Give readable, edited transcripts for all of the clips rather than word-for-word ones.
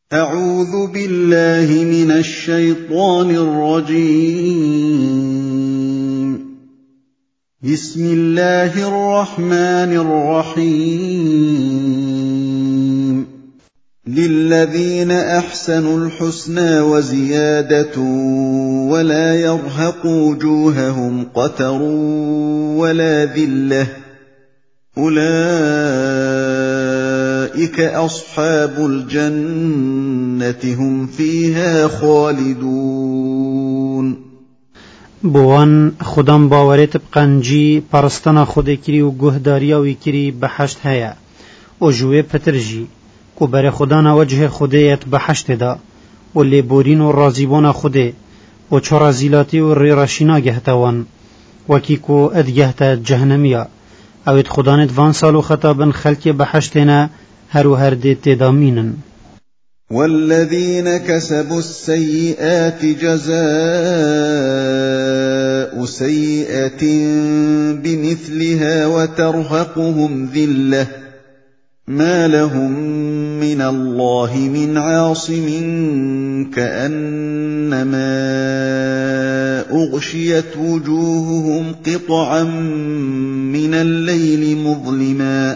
أعوذ بالله من الشيطان الرجيم. بسم الله الرحمن الرحيم. للذين أحسنوا الحسنى وزيادة ولا يرهق وجوههم قتر ولا ذلة أولئك أصحاب الجنة هم فيها خالدون. بوان خودم باورت بقنجی پرستنا خود کری و گهداریا وی کری بحشت هیا و جوه پترجی و بر خدانا وجه خودیت بحشت دا و لیبورین و رازیبون خوده و چرا زیلاتی و ریراشینا گهتوان وکی کو ادگهتا جهنمیا اوید خدانت وان سالو خطابن خلق بحشتنا هر و هر دیت دامینن. والذين كسبوا السيئات جزاء سيئة بمثلها وترهقهم ذلة ما لهم من الله من عاصم كأنما أغشيت وجوههم قطعا من الليل مظلما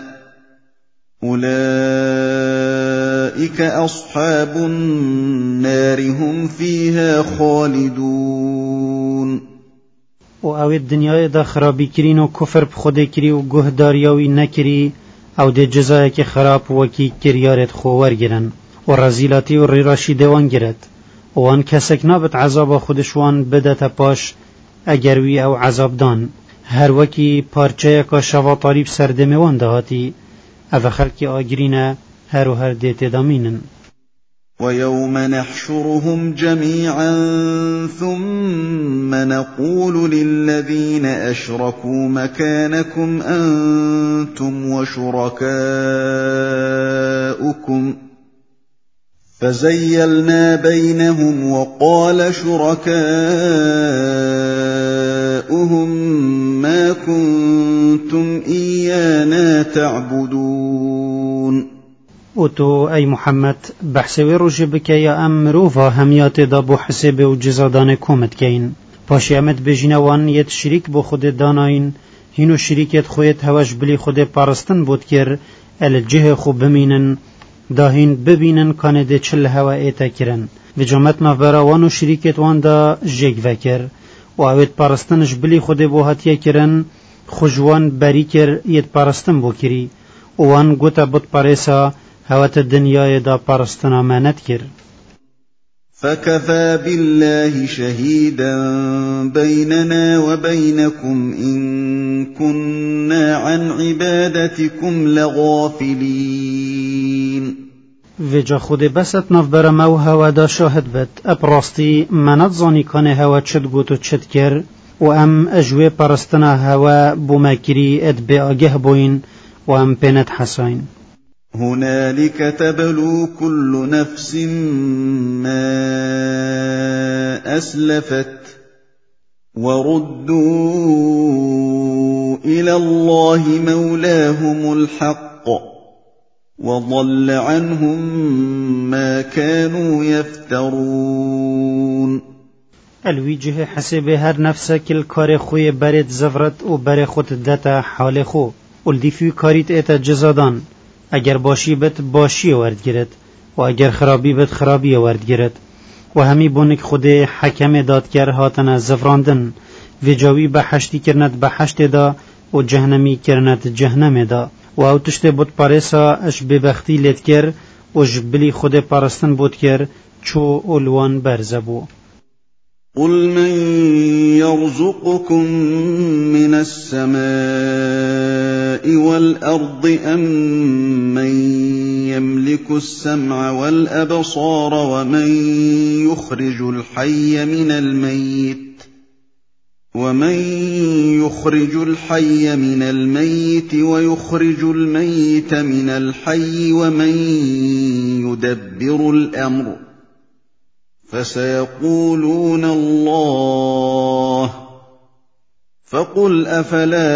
أولئك أصحاب النار هم فيها خالدون. و اوید دنیای دا خرابی کرین و کفر بخوده کری و گهداریاوی نکری او ده جزای که خراب وکی کریارت خوار گرن و رزیلاتی و ریراشی دوان گرد و آن کسک نابت عذاب خودشوان بدت پاش اگروی او عذاب دان هر وکی پارچه که شوا طاریب سردموان دهاتی او خلق آگرین هر و هر دیت دامینن. ويوم نحشرهم جميعا ثم نقول للذين أشركوا مكانكم أنتم وشركاؤكم فزيلنا بينهم وقال شركاؤهم ما كنتم إيانا تعبدون. و تو ای محمد بحثوی روش بکه یا امروفا همیات دا بو حساب و جزادان کومت کین پاشی امت بجینوان یت شریک بو خود داناین هینو شریکت خویت هواش بلی خود پارستن بود کر الجه خوب بمینن داهین ببینن کانه ده چل هوا ایتا کرن و جامت مفبراوانو شریکت وان دا جگ وکر و اوید پارستنش بلی خود بو هاتیه کرن خوشوان بری کر یت پارستن بو کری وان گوتا بود پارسا هوات الدنيا دا پرستنا مانت کر. فكفى بالله شهيدا بيننا وبينكم إن كنا عن عبادتكم لغافلين. وجا خود بست نفبر مو هوا دا شاهد بد اپراستی منت زانی کانه هوا چد گوتو چد کر و ام اجوه پرستنا هوا بومکری اد بی آگه بوین و ام پینت حساین. هنالك تبلو كل نفس ما أسلفت وردوا إلى الله مولاهم الحق وضل عنهم ما كانوا يفترون. الوجه حسب هر نفسك الكار خوي برد زفرت و بر خود دتا حال خو ولدی فی کاریت ایتا جزادان اگر باشی بت باشی ورد گرد و اگر خرابی بت خرابی ورد گرد و همی بونک خود حکم دادگر هاتن زفراندن و جاوی بحشتی کرند بحشت دا و جهنمی کرند جهنم دا و او تشت بود پارسا اش ببختی لید کر و جبلی خود پارستن بود کر چو اولوان برزبو. قل من يرزقكم من السماء والأرض أم من يملك السمع والأبصار ومن يخرج الحي من الميت ويخرج الميت من الحي ومن يدبر الأمر فسيقولون الله فقل أفلا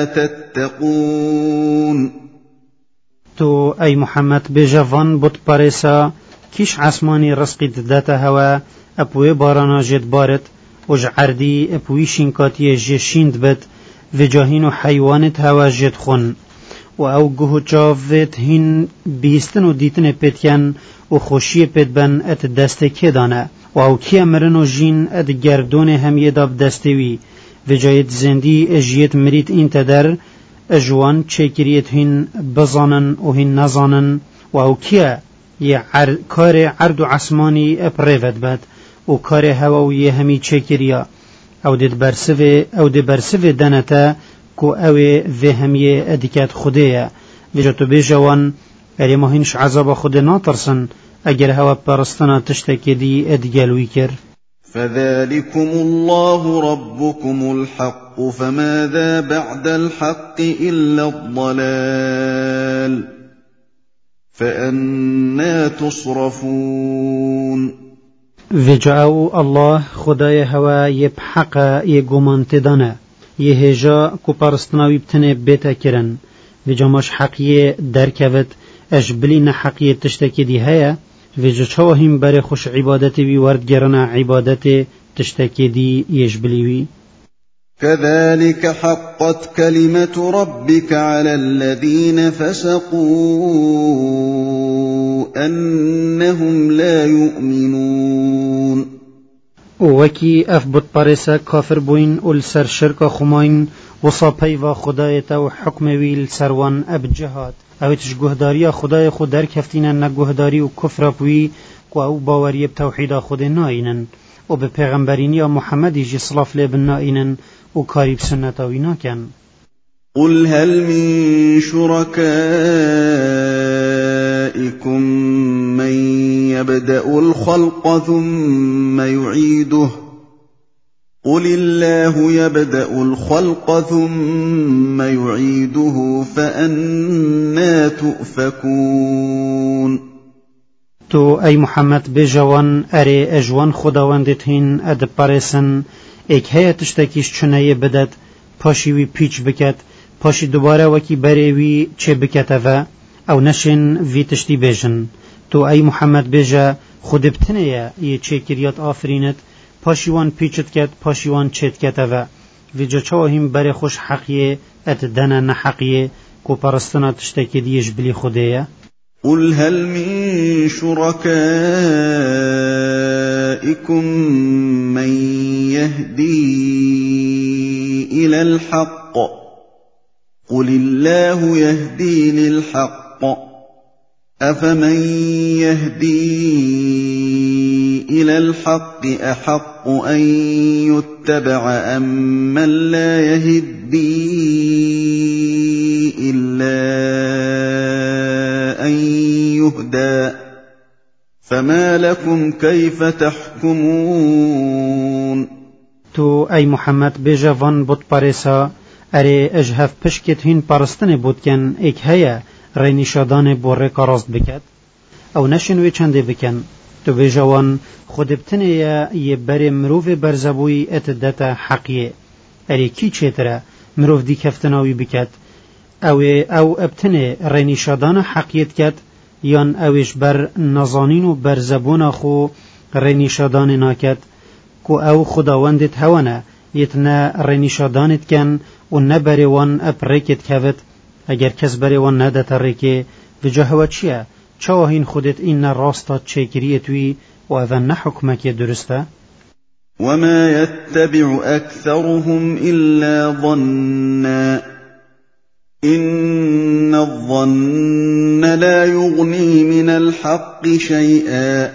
تتقون. تو ای محمد بجوان بود پارسا كيش عسماني رزقي داتا هوا أبوي بارانا جد بارت وج عردي أبوي شنكاتي جشيند بت وجاهين حيوانت هوا جد خون و او گوه چاوت هین بیستن و دیتن پیتین و خوشی پیت بن ات دسته که دانه و او کی امرن و جین ات گردون هم یه داب دستوی و جایت زندی اجیت مرید این تدر اجوان چکریت هین بزانن و هین نزانن و او کیا یه کار عرض و عصمانی اپریفت بد و کار هوا و یه همی چکریا او دید برسوه دنتا کو اوه و همیه ادیکت خودیه و جاتو بیجوان اری ماهینش عذاب خود ناترسن اگر هوا پرستنا تشتکی دی ادگلوی کر. فذلكم الله ربكم الحق فماذا بعد الحق إلا الضلال فأنا تصرفون. و جاو الله خدای هوا یبحق یگومان تدانه یه هجا کو پرستناوی بتنه بیتا کرن و جاماش حقیه درکوت اش بلی نه حقیه تشتکی دی هیا و جا چاوهیم بر خوش عبادت وی ورد گرنا عبادت تشتکی دی یش بلیوی. كذلك حقت كلمة ربك على الذين فسقوا أنهم لا يؤمنون. وکی افبت پارسا کافر بوین و لسر شرک خماین و صاپی و خدایتا و حکم ویل سروان اب جهاد اویتش گهداری خدای خود در کفتینن نگهداری و کفر بوی و او باوری بتوحید خود ناینن و به پیغمبرینی محمدی جی صلاف لبن ناینن و کاری بسنتاوی ناکن. قل هل من شركائكم من يبدأ الخلق ثم يعيده قل الله يبدأ الخلق ثم يعيده فأنا تؤفكون. تو ای محمد بجوان اره اجوان خداوندت هین اد پارسن ایک هیا تشتکیش چنه بدد پاشی وی پیچ بکد پاشی دوباره وکی بریوی چه بکتوه او نشن وی تشتی بیجن. تو ای محمد بیجا خود بتنه یه چه کریات آفرینت پاشیوان پیچت کد پاشیوان چت کتوه و جا چاوهیم بری خوش حقیه ات دنه نحقیه کو پرستنا تشتکی دیش بلی خوده. قل هل من شركائكم من يهدي إلى الحق قل الله يهدي للحق أفمن يهدي إلى الحق أحق أن يتبع أم من لا يهدي إلا أن يهدى فما لكم كيف تحكمون. تو ای محمد بجوان بود پارسا اره اجهف پشکت هین پرستن بود کن ایک هیا رینشادان بوره کارست بکد او نشنوی چنده بکن. تو بجوان خود بتنه یه بر مروف برزبوی اتدتا حقیه اره کی چیتره مروف دی کفتناوی بکد او ابتنه رینشادان حقیت کد یان اوش بر نزانین و برزبون خو رینشادان ناکد کو او خداوندت هونه یتنا رینشادانت کن و نبری وان اپریکت کود اگر کس بری وان ندت ریکه و جهوه چیه چاوهین خودت این راستا چکریتوی و اذن نحکمک درسته. وما يتبع أكثرهم إلا ظنا إن الظن لا يغني من الحق شيئا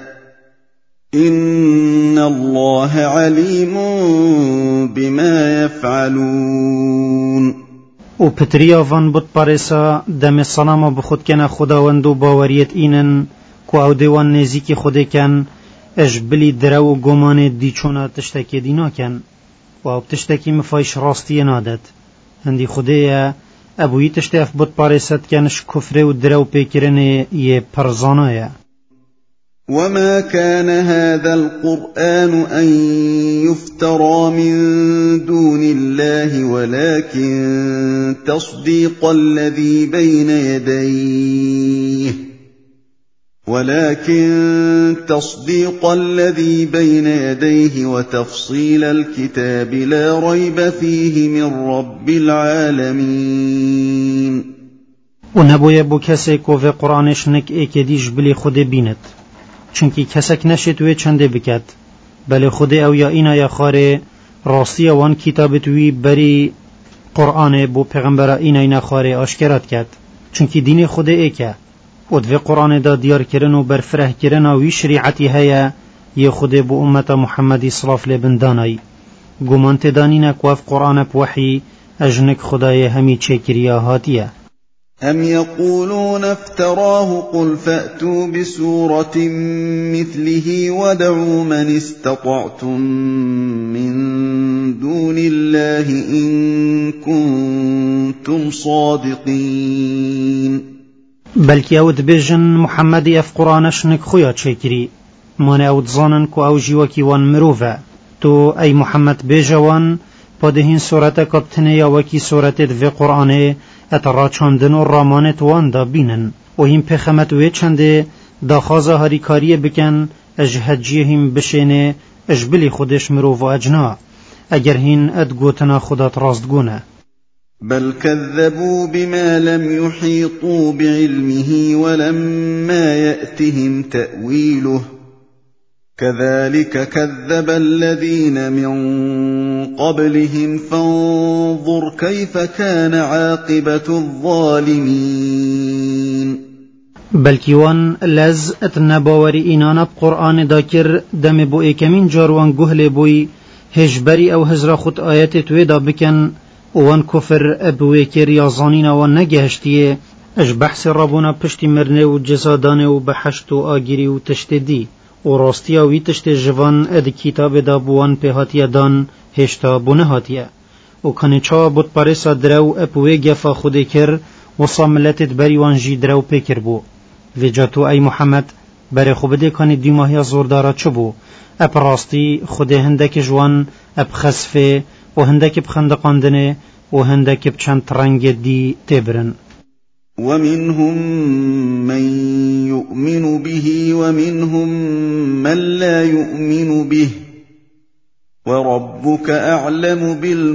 إن الله عليم بما يفعلون. و پتریا وان بود پارسا دم سلام بخود کن خداوند و باوریت اینن کو او دیوان نزیک خود کن اش بلی درو و گمان دیچونا تشتکی دینا کن و او تشتکی مفایش راستی نادد هندی خوده ابوی تشتف بود پارست کنش کفر و درو پیکرن یه پرزانایه. وما كان هذا القرآن أن يفترى من دون الله ولكن تصديق الذي بين يديه ولكن تصديق الذي بين يديه وتفصيل الكتاب لا ريب فيه من رب العالمين. ونبوی بو کسی که و قرآنش نک ایکدیش بلی خود بیند، چونکی کسک نشد و چنده بکد، بله خود او یا اینا یا خاره راستی وان کتابت وی بری قرآن بو پیغمبر اینا خاره آشکرات کد، چونکی دین خود ایکه و دو قرآن دا دیار کرن و برفره کرن و شریعتی هیا یه خود بو امت محمدی صلاف لبندانای گمانت دانین کواف قرآن بوحی اجنک خدای همی چکریا هاتیه. أم يقولون افتراه قل فأتوا بسورة مثله ودعوا من استطعتم من دون الله إن كنتم صادقين. بلکی اود بیجن محمدی اف قرآنش نک خویا چکری من اود زانن کو او جیوکی وان مروفه تو ای محمد بیجوان پادهین صورت کبتنه یا وکی صورت دو قرآنه اترا چاندن و رامانت وان دا بینن و این پخمت وی چنده دا خوازه هاریکاری بکن اجهجیه هم بشینه اجبلی خودش مروف و اجنا اگر هین ادگوتنا خودت راست گونه. بل كذبوا بما لم يحيطوا بعلمه ولما يأتهم تأويله كذلك كذب الذين من قبلهم فانظر كيف كان عاقبة الظالمين. بلکی وان لز اتنباوری اینانا بقرآن داکر دم بو ایکمین جاروان گهل بوی هجبری او هزرا خود آیت تویدا بکن وان کفر ابوی کریا زانینا وان نگهشتیه اج بحث رابونا پشتی مرنه و جزادانه و بحشت و آگیری و تشتدی و راستیا وی تشت جوان اد کتاب دا بوان پیهاتیه دان هشتا بونه هاتیه و کنه چا بود پارسا درو ابوی گفا خود کر و صاملتت بری وان جی درو پیکر بو و جاتو ای محمد بری خوبده کنه دیماهی زوردارا چو بو اب راستی خود هندک جوان اب خسفه و هندک بخندقاندنه و هندک بچند رنگ دی تبرن. ومنهم من يؤمن به ومنهم من لا يؤمن به وربك أعلم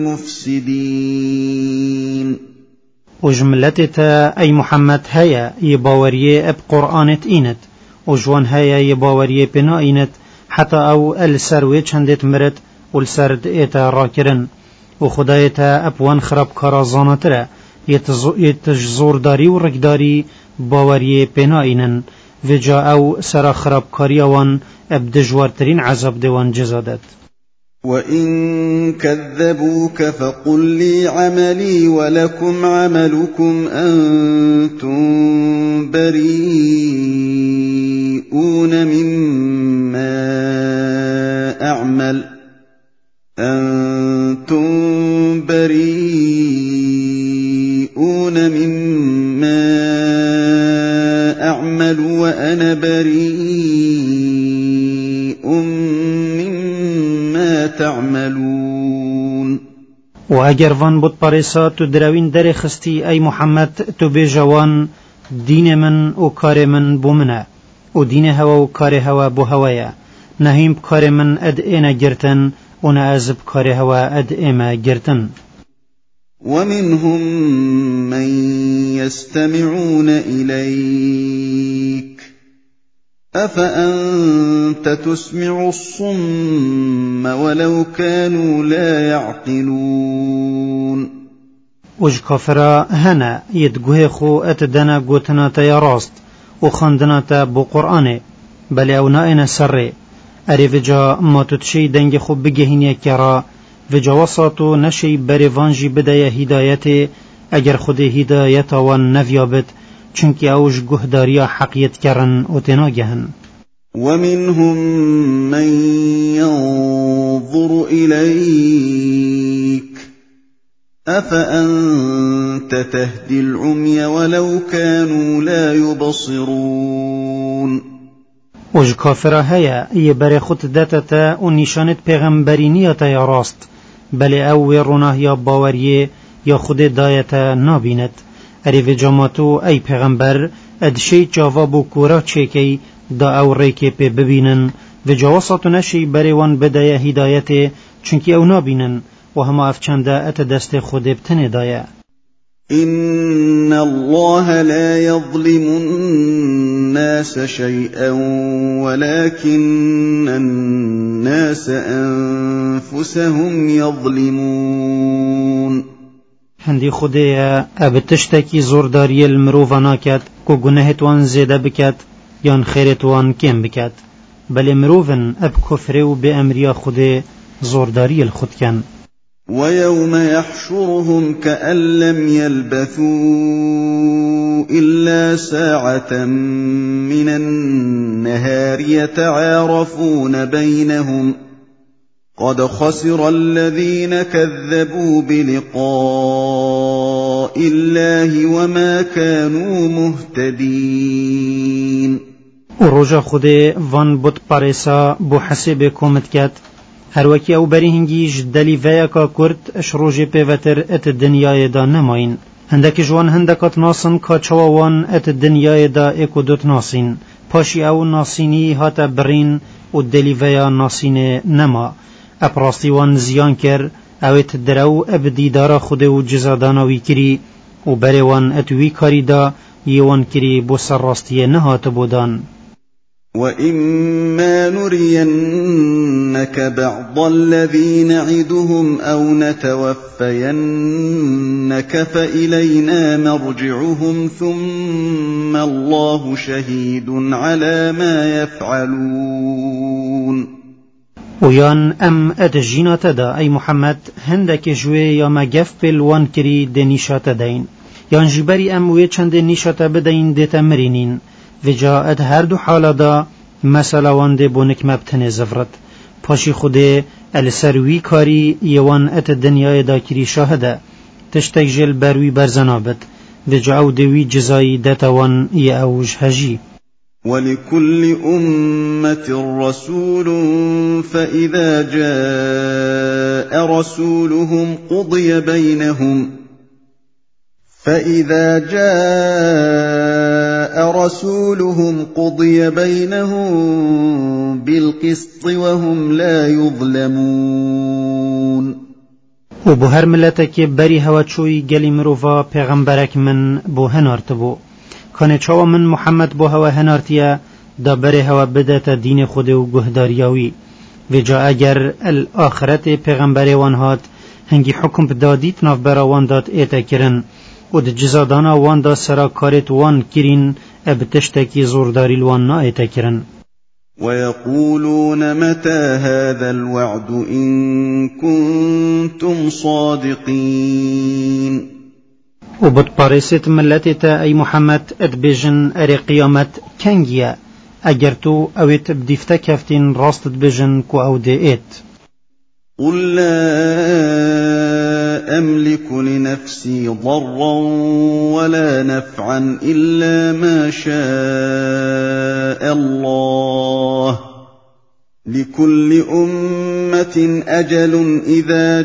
بالمفسدين. وجملتتا أي محمد هيا يباوريه اب قرآنت إينت وجوان هيا يباوريه بنا إينت حتى أو السروي چندت مرد والسرد إيتا راكرن وخدايتا أبوان خراب كارازانترا يتجزور داري ورقداري باوريه بنائنن وجا أو سرا خراب كاريوان أبدجوارترين عذاب دوان جزادت. وإن كذبوك فقل لي عملي ولكم عملكم أنتم بريئون مما أعمل وأنا بريء مما تعملون. وأجر فان بود پارسا تو دروین در خستی ای محمد تو بجوان دین من و کار من بو منه و دین هوا و کار هوا بو هوایا نهیم کار من اد اینا گرتن و نعذب کار هوا اد ایما گرتن. ومنهم من يستمعون إليك أفأنت تسمع الصم ولو كانوا لا يعقلون. وج كافرا هنا يدگوه خو اتدنا گوتنا تا راست و خاندنا تا بو قرآن بل او نائنا سر اری وجا ما تتشي دنگ خو بگهینی کرا وجا وسطو نشي بریوانجی بدای هدایت اگر خود هدایت وان نویابد چونکی اوش گهداریا حقیت کرن و تناگهن. ومنهم من ينظر إليك أفأنت تهدي العمي ولو كانوا لا يبصرون. وج كافر هيا يبري خود داتتا و نشانت پیغمبرینیتا یا راست بل او روناه یا باوریه یا خود دایتا نابیند اری و جاماتو ای پیغمبر ادشی جواب کورا چکی دا او ریکی پی ببینن و جواسط نشی بریوان بدای هدایت چونکی او نابینن و هما افچنده ات دست خود بتنه دایه. إن الله لا يظلم الناس شيئا ولكن الناس أنفسهم يظلمون. هندی خودیا ابتشتکی زورداری المروفانا کد کو گناهتوان زیده بکد یان خیرتوان کم بکد بل مروفن اب کفر و به امریا خود زورداری الخود کن. ويوم يحشرهم كأن لم يلبثوا إلا ساعة من النهار يتعارفون بينهم قد خسر الذين كذبوا بلقاء الله وما كانوا مهتدين. ورجا خود وان بود پارسا بو حسب کومت کد هر وکی او بری هنگیش دلی ویاکا کرد اش روژی پیوتر ات دنیای دا نماین هندک جوان هندکات ناسن که چواوان ات دنیای دا اکو دوت ناسین پاشی او ناسینی هاتا برین و دلی ویا ناسین نما اپراستیوان زیان کر اویت درو ابدی دارا خود و جزادانوی کری و بریوان اتوی کاری دا یوان کری بو سر راستی نهات بودان. وَإِمَّا نُرِيَنَّكَ بَعْضَ الَّذِي نَعِدُهُمْ أَوْ نَتَوَفَّيَنَّكَ فَإِلَيْنَا مَرْجِعُهُمْ ثُمَّ اللَّهُ شَهِيدٌ عَلَى مَا يَفْعَلُونَ. ویان ام اتجینات دا ای محمد هندک جوی یا مگف پلوان کری دنیشات دین یان جبری ام وی چند نیشات بدین دیتا مرینین و جاءت هر دو حالا دا مثلا وانده بونک مبتن زفرت پاشی خوده السروی کاری یوان ات دنیای دا کری شاهده تشتک جل بروی برزنابت و جاو دوی جزایی دتوان یا اوج هجی. ولكل أمة رسول فإذا جاء رسولهم قضي بينهم بالقسط وهم لا يظلمون. و بو هر ملتك بری هوا چوی گلی مروفا پیغمبرک من بو هنارتبو کانه چاوا من محمد بو هوا هنارتیا دا بری هوا بدت دین خود و گهداریاوی و جا اگر الاخرت پیغمبر وانهات هنگی حکم بدادیت ناف براوان داد ایتا کرن و د جزادانا وان دا سرا کارت وان کرین ابتشتکی زورداری الوان نا ایتا کرن. ويقولون متى هذا الوعد إن كنتم صادقين. وبد بارست ملتتا أي محمد ادبجن اري قيامت كنجيا اگرتو اويت بديفتا كفتين راست ادبجن كو او ديئت. قل لا أملك لنفسي ضرا ولا نفعا إلا ما شاء الله لكل أمة أجل إذا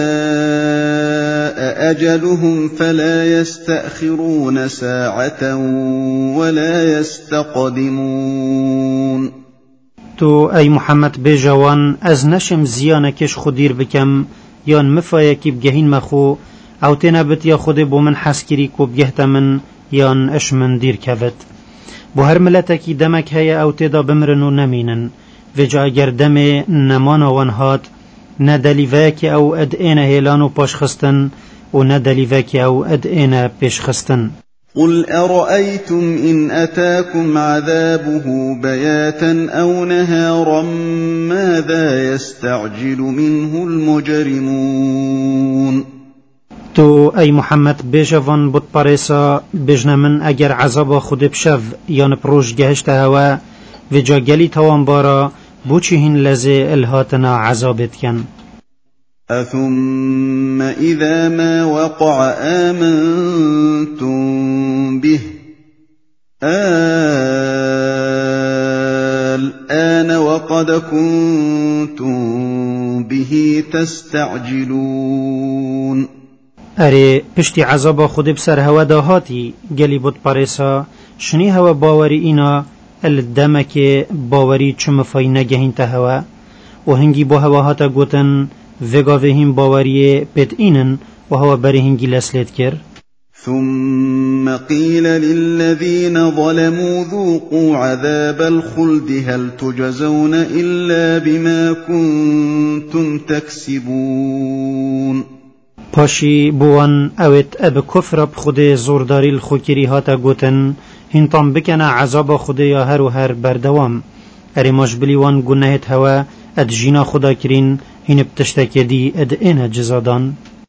جاء أجلهم فلا يستأخرون ساعة ولا يستقدمون. تو أي محمد بجوان از نشم زيانكش خدير بكم يان مفايكي بجهين مخو او تنبت يا خود بو من حسكري كو بجهت من يان اش من دير كفت بو هر ملتكي دمك هيا او تدا بمرنو نمينن وجا اگر دم نمانا وانهات ندليفاك او ادئنا هيلانو باش خستن و ندليفاك او ادئنا پیش خستن. قل أرأيتم إن أتاكم عذابه بياتا أو نهارا ماذا يستعجل منه المجرمون. تو أي محمد بيجوان بود پاريسا بجنا من اگر عذاب خود بشف يان پروش گهشت هوا و جا گلی توان بارا بوچهين لزي الهاتنا عذابت كن. أثم إذا ما وقع آمنتم به الآن وقد كنتم به تستعجلون. اره پشتی عذاب خود بسر هوا داهاتی گلی بود پارسا شنی هوا باوری اینا الدمك باوری چم فای نگهین تهوا و هنگی با هوا هاتا گوتن وگا وهم باوری پت اینن و هوا بره هنگی لسلت کر. ثم قيل للذين ظلموا ذوقوا عذاب الخلد هل تجزون إلا بما كنتم تكسبون. پاشی بوان اوت اب کفر بخود زورداری الخوکری هاتا گوتن هنطان بکنه عذاب خود یا هر و هر بردوام اری ماش بلیوان گناهت هوا اد جینا خدا کرین هین بتشتک دی اد این جزادان.